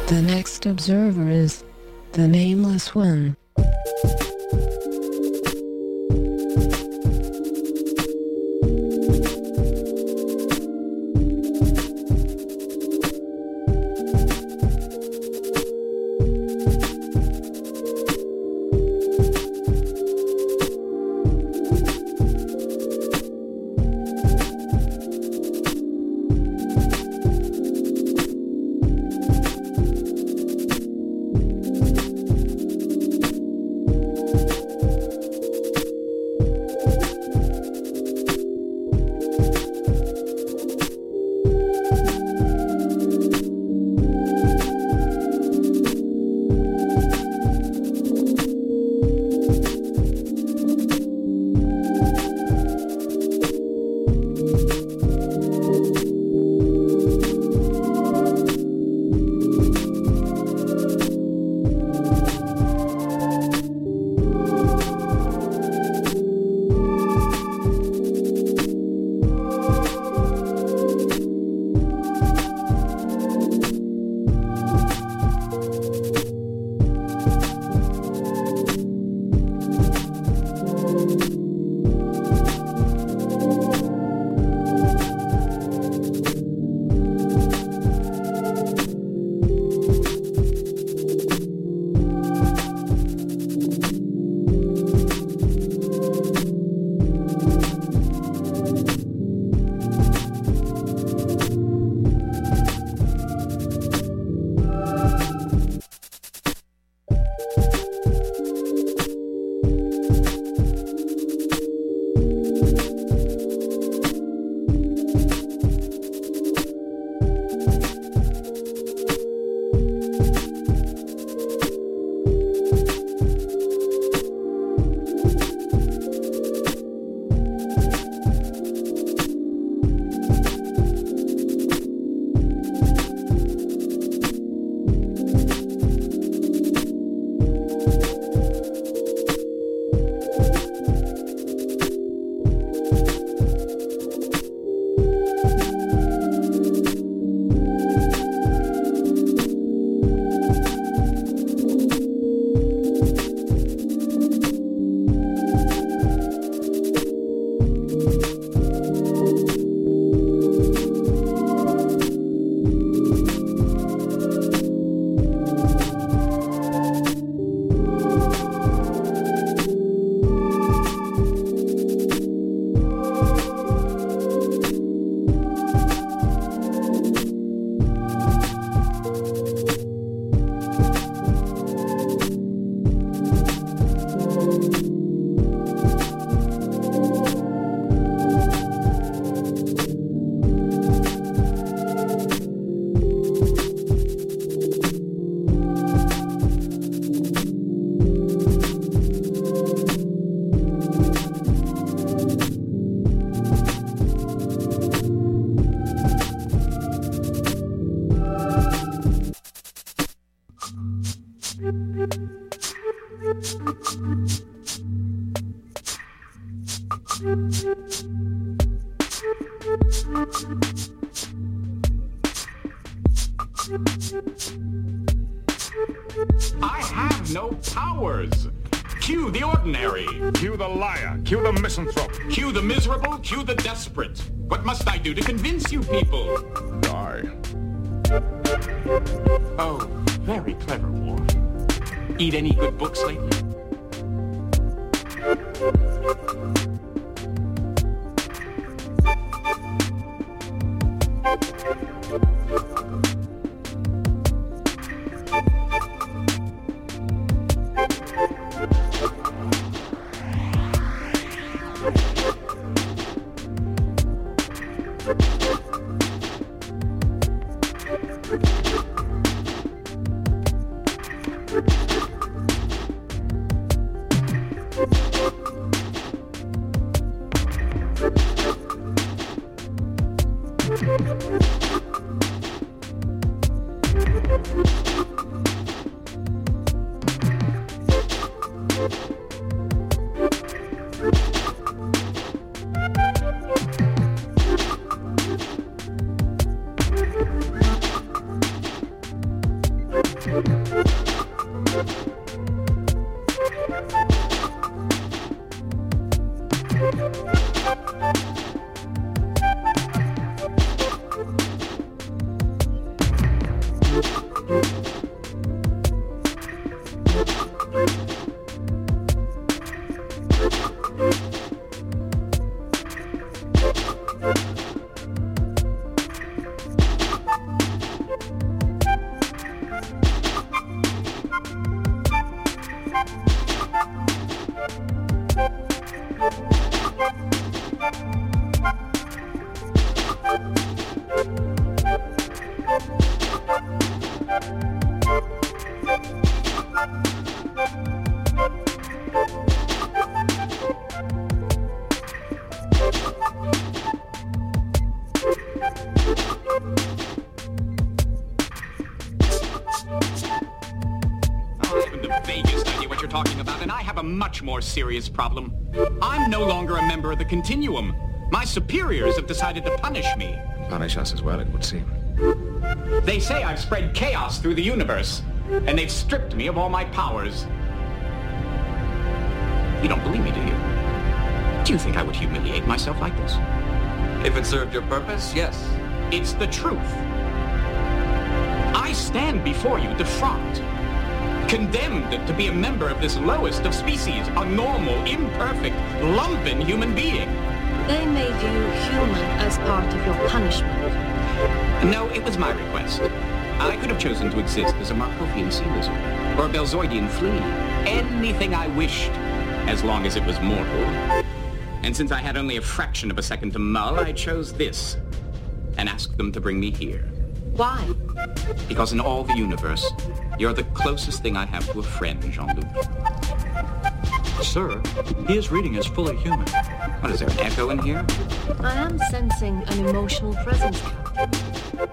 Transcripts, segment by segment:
The next observer is the nameless one. I have no powers. Cue the ordinary. Cue the liar. Cue the misanthrope. Cue the miserable. Cue the desperate. What must I do to convince you people? Die. Oh, very clever, Worf. Eat any good books lately? Much more serious problem. I'm no longer a member of the Continuum. My superiors have decided to punish me. Punish us as well, it would seem. They say I've spread chaos through the universe, and they've stripped me of all my powers. You don't believe me, do you? Do you think I would humiliate myself like this? If it served your purpose, yes. It's the truth. I stand before you defrocked, condemned to be a member of this lowest of species, a normal, imperfect, lumpen human being. They made you human as part of your punishment. No, it was my request. I could have chosen to exist as a Markovian sea lizard, or a Belzoidian flea. Anything I wished, as long as it was mortal. And since I had only a fraction of a second to mull, I chose this, and asked them to bring me here. Why? Because in all the universe, you're the closest thing I have to a friend, Jean-Luc. Sir, he is reading as fully human. What, is there an echo in here? I am sensing an emotional presence, Captain.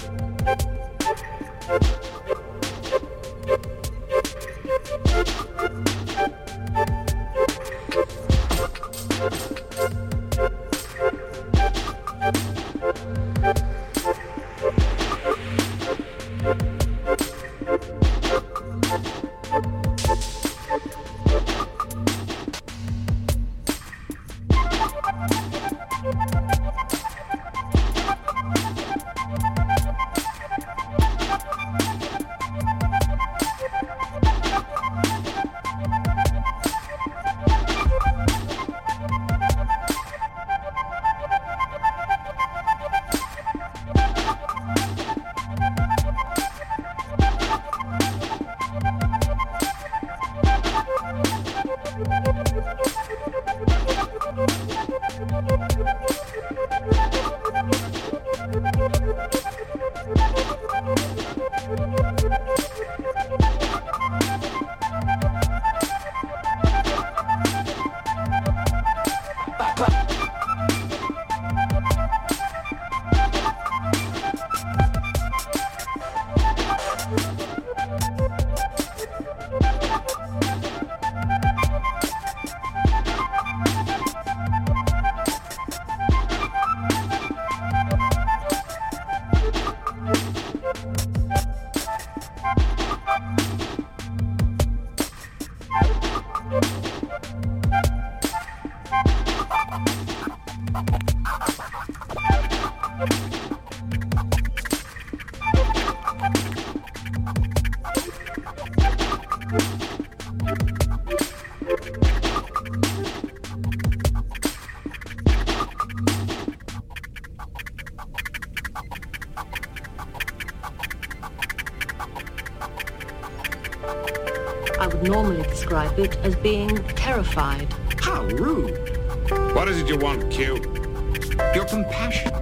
I would normally describe it as being terrified. How rude. What is it you want, Q? Your compassion.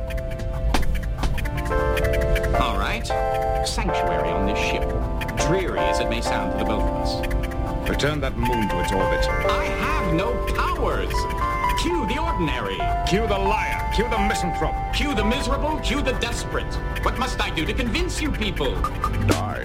All right. Sanctuary on this ship. Dreary as it may sound to the both of us. Return that moon to its orbit. I have no powers. Cue the ordinary. Cue the liar. Cue the misanthrope. Cue the miserable. Cue the desperate. What must I do to convince you people? Die.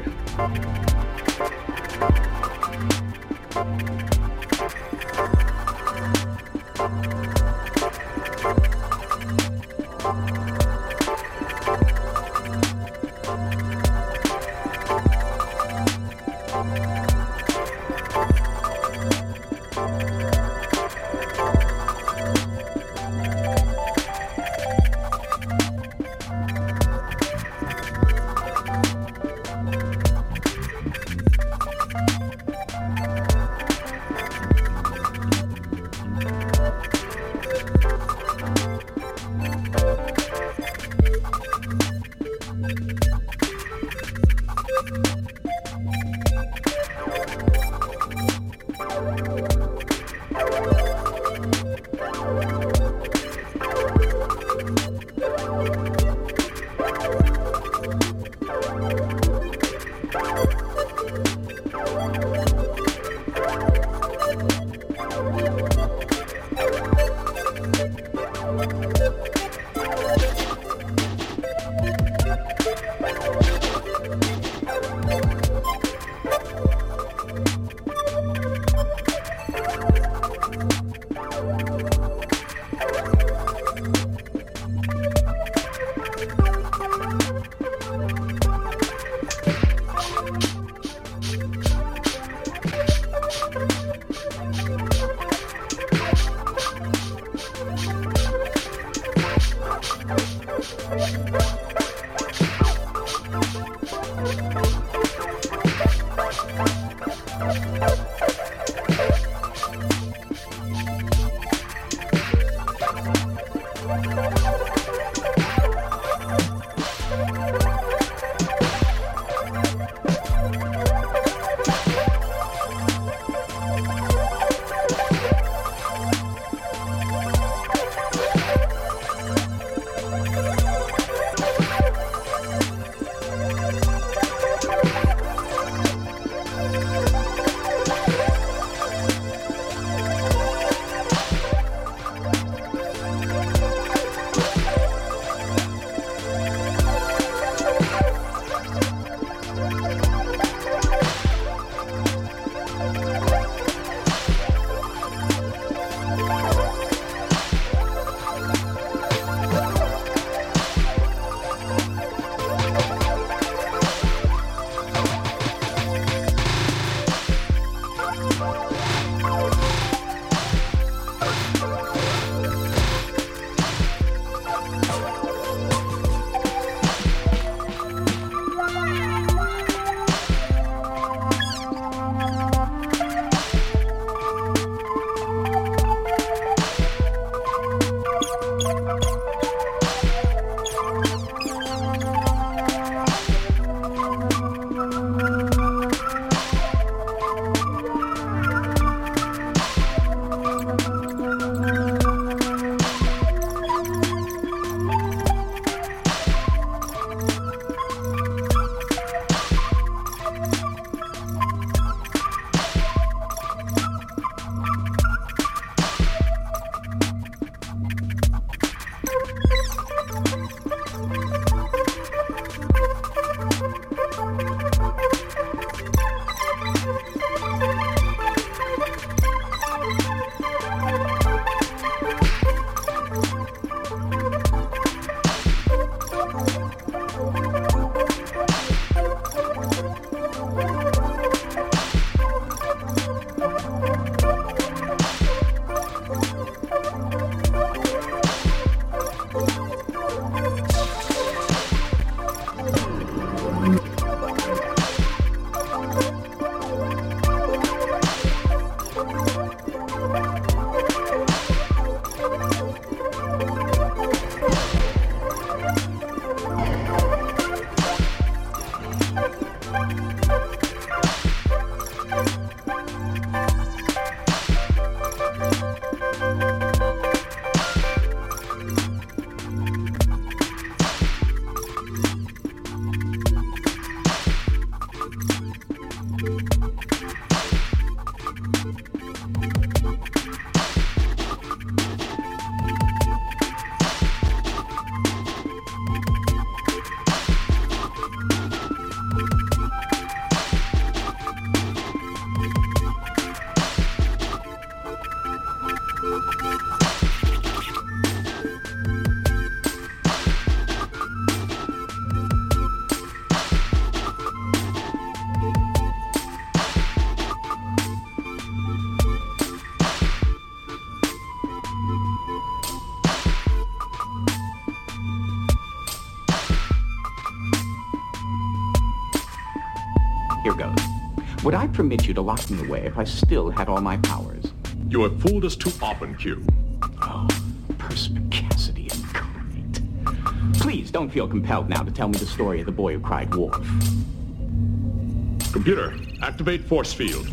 Here goes. Would I permit you to lock me away if I still had all my powers? You have fooled us too often, Q. Oh, perspicacity incarnate. Please don't feel compelled now to tell me the story of the boy who cried wolf. Computer, activate force field.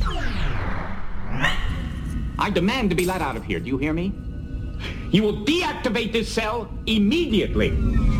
I demand to be let out of here. Do you hear me? You will deactivate this cell immediately.